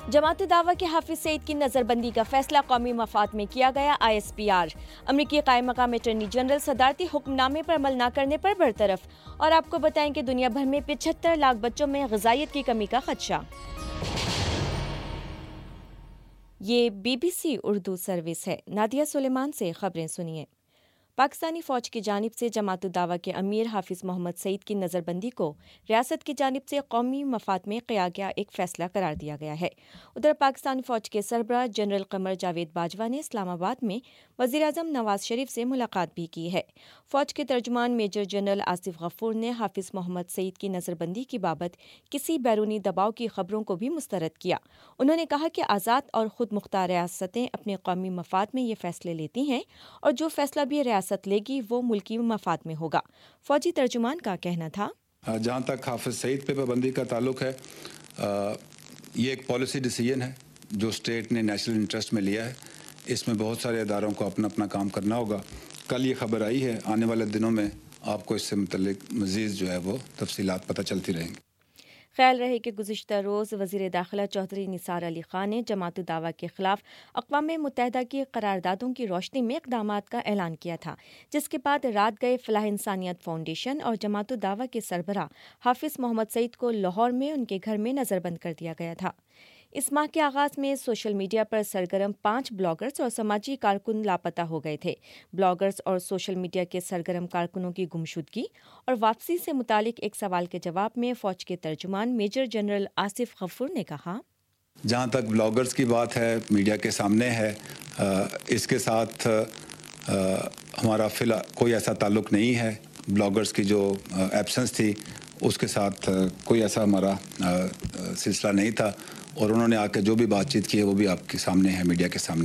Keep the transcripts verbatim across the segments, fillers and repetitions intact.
जमात दावा के हाफिज सईद की नजरबंदी का फैसला कौमी मफाद में किया गया। आई एस पी आर अमरीकी कायम मकाम अटॉर्नी जनरल सदारती हुक्मनामे पर अमल न करने पर बरतरफ। और आपको बताएं कि दुनिया भर में पिछहत्तर लाख बच्चों में ग़िज़ाइयत की कमी का खदशा। ये B B C Urdu service है। नादिया सुलेमान से खबरें सुनिए। पाकिस्तानी फ़ौज की जानिब से जमात दावा के अमीर हाफिज़ मोहम्मद सईद की नज़रबंदी को रियासत की जानिब से कौमी मफाद में किया गया एक फ़ैसला करार दिया गया है। उधर पाकिस्तानी फ़ौज के सरबराह जनरल कमर जावेद बाजवा ने इस्लामाबाद में वज़ीर आज़म नवाज शरीफ से मुलाकात भी की है। फ़ौज के तर्जुमान मेजर जनरल आसिफ गफूर ने हाफिज़ मोहम्मद सईद की नज़रबंदी की बाबत किसी बैरूनी दबाव की खबरों को भी मुस्तरद किया। उन्होंने कहा कि आज़ाद और ख़ुद मुख्तार रियासतें अपने कौमी मफाद में ये फ़ैसले लेती हैं और जो फ़ैसला भी रियासत लेगी वो मुल्की मफाद में होगा। फौजी तर्जुमान का कहना था, जहाँ तक हाफिज सईद पे पाबंदी का ताल्लुक है, आ, ये एक पॉलिसी डिसीजन है जो स्टेट ने नेशनल इंटरेस्ट में लिया है। इसमें बहुत सारे इदारों को अपना अपना काम करना होगा। कल ये खबर आई है, आने वाले दिनों में आपको इससे मुतल्लिक मज़ीद जो है वो तफसीलात पता चलती रहेंगी। ख्याल रहे कि गुज़िश्ता रोज़ वज़ीर दाखिला चौधरी निसार अली खान ने जमात दावा के खिलाफ अक़वाम मुत्तहिदा की करारदादों की रोशनी में इक़दामात का ऐलान किया था, जिसके बाद रात गए फ़लाह इंसानियत फाउंडेशन और जमात दावा के सरबराह हाफिज़ मोहम्मद सईद को लाहौर में उनके घर में नज़रबंद कर दिया गया था। इस माह के आगाज़ में सोशल मीडिया पर सरगर्म पाँच ब्लॉगर्स और समाजी कारकुन लापता हो गए थे। ब्लॉगर्स और सोशल मीडिया के सरगर्म कारकुनों की गुमशुदगी और वापसी से मुतालिक एक सवाल के जवाब में फ़ौज के तर्जुमान मेजर जनरल आसिफ गफूर ने कहा, जहाँ तक ब्लॉगर्स की बात है, मीडिया के सामने है, इसके साथ हमारा फिलहाल कोई ऐसा ताल्लुक़ नहीं है। ब्लॉगर्स की जो एब्सेंस थी उसके साथ कोई ऐसा हमारा सिलसिला नहीं था और उन्होंने आकर जो भी बातचीत की है वो भी आपके सामने है, मीडिया के सामने।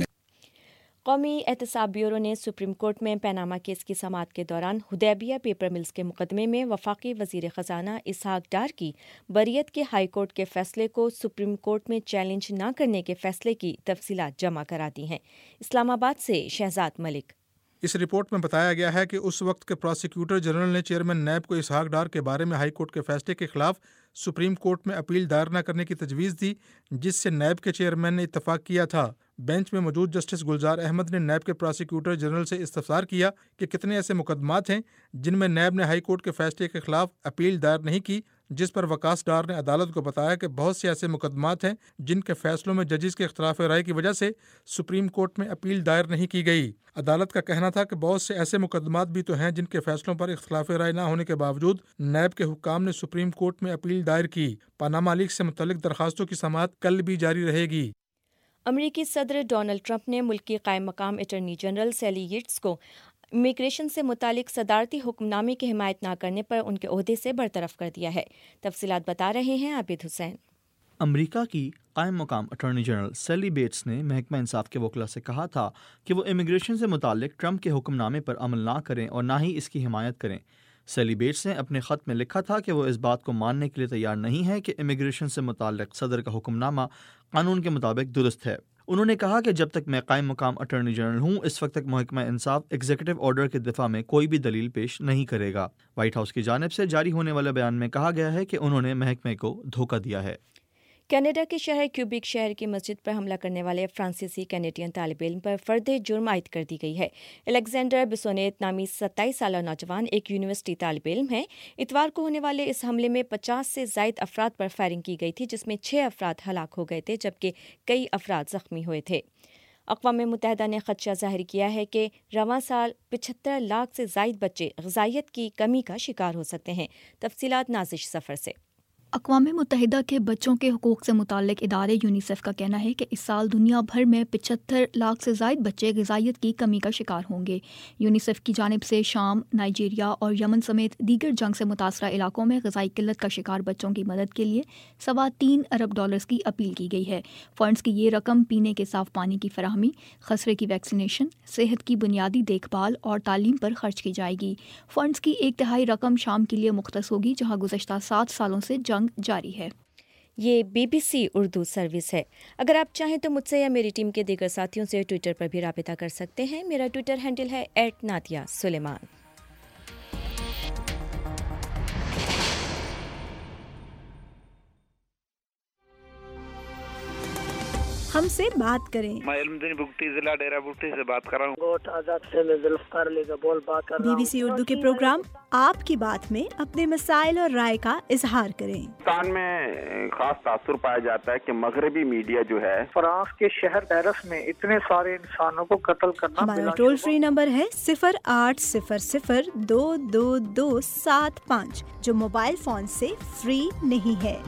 कौमी एहतसाब ब्यूरो ने सुप्रीम कोर्ट में पैनामा केस की समाअत के दौरान हुदैबिया पेपर मिल्स के मुकदमे में वफाकी वज़ीर ख़ज़ाना इसहाक डार की बरियत के हाई कोर्ट के फैसले को सुप्रीम कोर्ट में चैलेंज न करने के फैसले की तफसीलात जमा करा दी हैं। इस्लामाबाद से शहजाद मलिक। इस रिपोर्ट में बताया गया है कि उस वक्त के प्रोसिक्यूटर जनरल ने चेयरमैन नैब को इसहाक डार के बारे में हाई कोर्ट के फैसले के खिलाफ सुप्रीम कोर्ट में अपील दायर न करने की तजवीज़ दी, जिससे नैब के चेयरमैन ने इत्तफाक किया था। बेंच में मौजूद जस्टिस गुलजार अहमद ने नैब के प्रोसिक्यूटर जनरल से इस्तफसार किया कि कितने ऐसे मुकदमात हैं जिनमें नैब ने हाई कोर्ट के फैसले के खिलाफ अपील दायर नहीं की, जिस पर वकास डार ने अदालत को बताया कि बहुत से ऐसे मुकदमात हैं जिनके फैसलों में जजिस के इख्तलाफ राय की वजह से सुप्रीम कोर्ट में अपील दायर नहीं की गई। अदालत का कहना था कि बहुत से ऐसे मुकदमात भी तो हैं जिनके फैसलों पर इख्तलाफ राय न होने के बावजूद नैब के हुक्काम ने सुप्रीम कोर्ट में अपील दायर की। पनामा लीक से मुतल्लिक दरखास्तों की समाअत कल भी जारी रहेगी। अमरीकी सदर डोनाल्ड ट्रंप ने मुल्क की कायम मकाम अटॉर्नी जनरल सैली यीट्स को इमिग्रेशन से मुतालिक सदारती हुक्मनामे की हिमायत न करने पर उनके ओहदे से बरतरफ कर दिया है। तफसीलात बता रहे हैं आबिद हुसैन। अमरीका की कायम मकाम अटॉर्नी जनरल सैली बेट्स ने महकमा इंसाफ के वकला से कहा था कि वो इमिग्रेशन से मुतालिक ट्रंप के हुक्मनामे पर अमल ना करें और ना ही इसकी हिमायत करें। सैली बेट्स ने अपने ख़त में लिखा था कि वो इस बात को मानने के लिए तैयार नहीं है कि इमिग्रेशन से मुताल्लिक़ सदर का हुक्मनामा कानून के मुताबिक दुरुस्त है। उन्होंने कहा कि जब तक मैं कायम मकाम अटॉर्नी जनरल हूँ, इस वक्त तक महकमा इंसाफ एग्जीक्यूटिव ऑर्डर के दिफा में कोई भी दलील पेश नहीं करेगा। वाइट हाउस की जानिब से जारी होने वाले बयान में कहा गया है कि उन्होंने महकमे को धोखा दिया है। कनाडा के शहर क्यूबिक शहर की मस्जिद पर हमला करने वाले फ्रांसीसी कैनेडियन तालिब इल्म पर फर्द जुर्म आयद कर दी गई है। एलेक्जेंडर बिसोनेट नामी सत्ताईस साल नौजवान एक यूनिवर्सिटी तालिब इल्म है। इतवार को होने वाले इस हमले में पचास से ज़ायद अफराद पर फायरिंग की गई थी, जिसमें छः अफराद हलाक हो गए थे जबकि कई अफराद जख्मी हुए थे। अक़वाम मुत्तहिदा ने खदशा ज़ाहिर किया है कि रवां साल पचहत्तर लाख से ज़ायद बच्चे ग़िज़ाइयत की कमी का शिकार हो सकते हैं। तफसीलात नाज़िश सफ़र से। अक़वाम मुत्तहिदा के बच्चों के हुकूक़ से मुताल्लिक़ इदारे यूनिसेफ का कहना है कि इस साल दुनिया भर में पचहत्तर लाख से ज़ायद बच्चे ग़िज़ाइयत की कमी का शिकार होंगे। यूनिसेफ की जानिब से शाम, नाइजीरिया और यमन समेत दीगर जंग से मुतासरा इलाकों में ग़िज़ाई किल्लत का शिकार बच्चों की मदद के लिए सवा तीन अरब डॉलर्स की अपील की गई है। फ़ंड्स की ये रकम पीने के साफ़ पानी की फराहमी, खसरे की वैक्सीनेशन, सेहत की बुनियादी देखभाल और तालीम पर खर्च की जाएगी। फ़ंड्स की एक तिहाई रकम शाम के लिए मुख्तस होगी, जहाँ गुज़श्ता सात सालों से जंग जारी है। ये B B C Urdu service है। अगर आप चाहें तो मुझसे या मेरी टीम के दीगर साथियों से ट्विटर पर भी राबिता कर सकते हैं। मेरा ट्विटर हैंडल है एट नादिया सुलेमान। ہم سے بات کریں۔ میں علمدین بگٹی ضلع ڈیرہ بگٹی سے بات کر رہا ہوں۔ گوٹ آزاد سے میں ذوالفقار علی کا بول بات کر رہا ہوں۔ بی بی سی اردو کے پروگرام آپ کی بات میں اپنے مسائل اور رائے کا اظہار کریں۔ پاکستان میں خاص تاثر پایا جاتا ہے کہ مغربی میڈیا جو ہے فرانس کے شہر پیرس میں اتنے سارے انسانوں کو قتل کرنا۔ ہمارا ٹول فری نمبر ہے صفر آٹھ صفر صفر دو دو دو سات پانچ جو موبائل فون سے فری نہیں ہے۔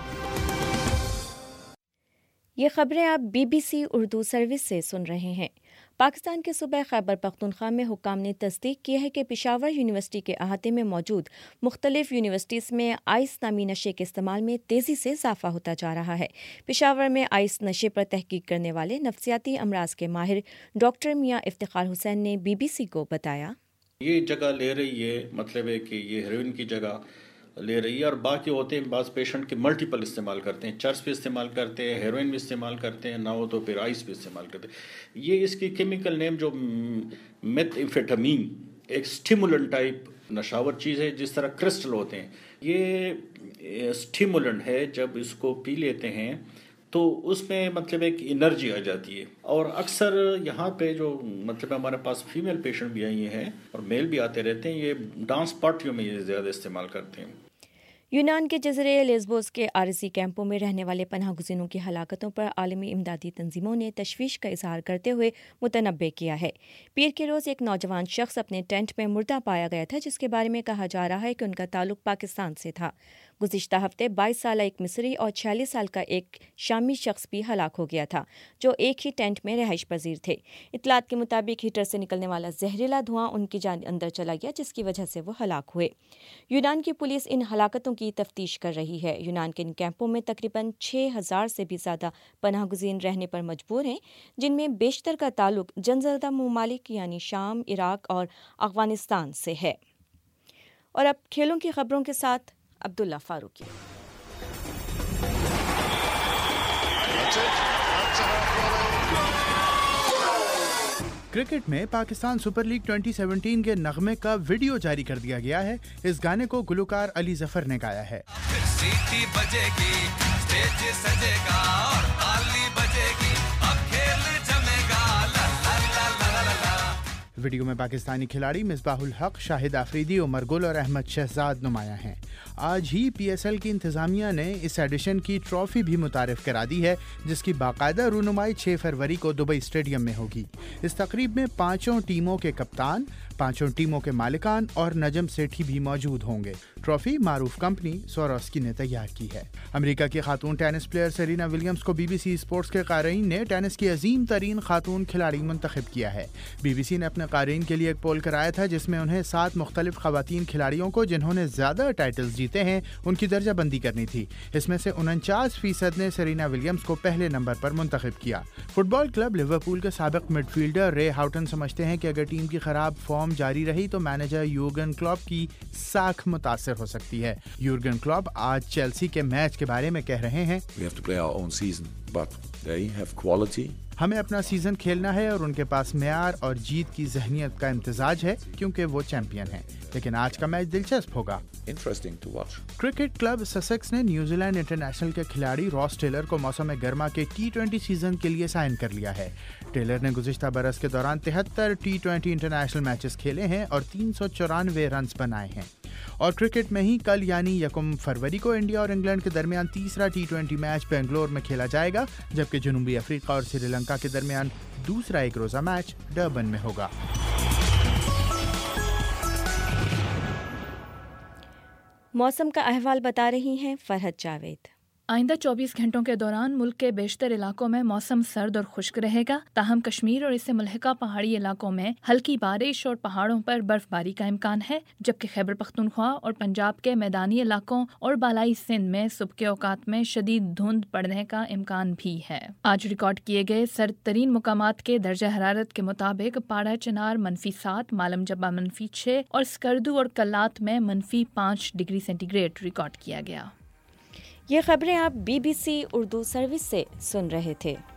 یہ خبریں آپ B B C Urdu service سے سن رہے ہیں۔ پاکستان کے صوبہ خیبر پختونخوا میں حکام نے تصدیق کی ہے کہ پشاور یونیورسٹی کے احاطے میں موجود مختلف یونیورسٹیز میں آئس نامی نشے کے استعمال میں تیزی سے اضافہ ہوتا جا رہا ہے۔ پشاور میں آئس نشے پر تحقیق کرنے والے نفسیاتی امراض کے ماہر ڈاکٹر میاں افتخار حسین نے بی بی سی کو بتایا، یہ جگہ لے رہی ہے، مطلب ہے کہ یہ ہیروئن کی جگہ لے رہی ہے، اور باقی ہوتے ہیں بعض پیشنٹ کے ملٹیپل استعمال کرتے ہیں، چرس بھی استعمال کرتے ہیں، ہیروئن بھی استعمال کرتے ہیں، نہ ہو تو پھر آئس بھی استعمال کرتے ہیں۔ یہ اس کی کیمیکل نیم جو میتھ ایمفیٹامین ایک اسٹیمولنٹ ٹائپ نشاور چیز ہے، جس طرح کرسٹل ہوتے ہیں، یہ اسٹیمولنٹ ہے۔ جب اس کو پی لیتے ہیں تو اس میں مطلب ایک انرجی آ جاتی ہے، اور اکثر یہاں پہ جو مطلب ہمارے پاس فیمیل پیشنٹ بھی آئی ہیں اور میل بھی آتے رہتے ہیں، یہ ڈانس پارٹیوں میں یہ زیادہ استعمال کرتے ہیں۔ یونان کے جزیرے لیزبوس کے عارضی کیمپوں میں رہنے والے پناہ گزینوں کی ہلاکتوں پر عالمی امدادی تنظیموں نے تشویش کا اظہار کرتے ہوئے متنبع کیا ہے۔ پیر کے روز ایک نوجوان شخص اپنے ٹینٹ میں مردہ پایا گیا تھا، جس کے بارے میں کہا جا رہا ہے کہ ان کا تعلق پاکستان سے تھا۔ گزشتہ ہفتے بائیس سالہ ایک مصری اور چھیالیس سال کا ایک شامی شخص بھی ہلاک ہو گیا تھا، جو ایک ہی ٹینٹ میں رہائش پذیر تھے۔ اطلاعات کے مطابق ہیٹر سے نکلنے والا زہریلا دھواں ان کی جان اندر چلا گیا، جس کی وجہ سے وہ ہلاک ہوئے۔ یونان کی پولیس ان ہلاکتوں کی تفتیش کر رہی ہے۔ یونان کے ان کیمپوں میں تقریباً چھ ہزار سے بھی زیادہ پناہ گزین رہنے پر مجبور ہیں، جن میں بیشتر کا تعلق جنگ زدہ ممالک یعنی شام، عراق اور افغانستان سے ہے۔ اور اب کھیلوں کی خبروں کے ساتھ عبداللہ فاروقی۔ کرکٹ میں Pakistan super league twenty seventeen کے نغمے کا ویڈیو جاری کر دیا گیا ہے۔ اس گانے کو گلوکار علی ظفر نے گایا ہے۔ ویڈیو میں پاکستانی کھلاڑی مصباح الحق، شاہد آفریدی، عمر گل اور احمد شہزاد نمایاں ہیں۔ آج ہی پی ایس ایل کی انتظامیہ نے اس ایڈیشن کی ٹرافی بھی متعارف کرا دی ہے، جس کی باقاعدہ رونمائی چھ فروری کو دبئی اسٹیڈیم میں ہوگی۔ اس تقریب میں پانچوں ٹیموں کے کپتان، پانچوں ٹیموں کے مالکان اور نجم سیٹھی بھی موجود ہوں گے۔ ٹرافی معروف کمپنی سوروسکی نے تیار کی ہے۔ امریکہ کی خاتون ٹینس پلیئر سرینا ولیمز کو بی بی سی اسپورٹس کے قارئین نے ٹینس کی عظیم ترین خاتون کھلاڑی منتخب کیا ہے۔ بی بی سی نے اپنے قارئین کے لیے ایک پول کرایا تھا، جس میں انہیں سات مختلف خواتین کھلاڑیوں کو جنہوں نے زیادہ ٹائٹلز جیتے ہیں ان کی درجہ بندی کرنی تھی۔ اس میں سے انچاس فیصد نے سرینا ولیمز کو پہلے نمبر پر منتخب کیا۔ فٹ بال کلب لیورپول کے سابق مڈ فیلڈر رے ہاؤٹن سمجھتے ہیں کہ اگر ٹیم کی خراب فارم جاری رہی تو مینیجر یورگن کلوپ کی ساکھ متاثر ہو سکتی ہے۔ یورگن کلوپ آج چیلسی کے میچ کے بارے میں کہہ رہے ہیں، ہمیں اپنا سیزن کھیلنا ہے اور ان کے پاس معیار اور جیت کی ذہنیت کا امتزاج ہے کیونکہ وہ چیمپئن ہیں، لیکن آج کا میچ دلچسپ ہوگا۔ کرکٹ کلب سسیکس نے نیوزی لینڈ انٹرنیشنل کے کھلاڑی راس ٹیلر کو موسم گرما کے ٹی ٹوئنٹی سیزن کے لیے سائن کر لیا ہے۔ ٹیلر نے گزشتہ برس کے دوران تہتر ٹی ٹوئنٹی انٹرنیشنل میچز کھیلے ہیں اور تین سو چورانوے رنز بنائے ہیں۔ اور کرکٹ میں ہی کل یعنی یکم فروری کو انڈیا اور انگلینڈ کے درمیان تیسرا ٹی ٹوئنٹی میچ بنگلور میں کھیلا جائے گا، جبکہ جنوبی افریقہ اور سری لنکا کے درمیان دوسرا ایک روزہ میچ ڈربن میں ہوگا۔ موسم کا احوال بتا رہی ہیں فرحت جاوید۔ آئندہ چوبیس گھنٹوں کے دوران ملک کے بیشتر علاقوں میں موسم سرد اور خشک رہے گا، تاہم کشمیر اور اس سے ملحقہ پہاڑی علاقوں میں ہلکی بارش اور پہاڑوں پر برف باری کا امکان ہے، جبکہ خیبر پختونخوا اور پنجاب کے میدانی علاقوں اور بالائی سندھ میں صبح کے اوقات میں شدید دھند پڑنے کا امکان بھی ہے۔ آج ریکارڈ کیے گئے سرد ترین مقامات کے درجہ حرارت کے مطابق پاڑا چنار منفی سات، مالم جبہ منفی چھ اور سکردو اور کلات میں منفی پانچ ڈگری سینٹی گریڈ ریکارڈ کیا گیا۔ یہ خبریں آپ B B C Urdu service سے سن رہے تھے۔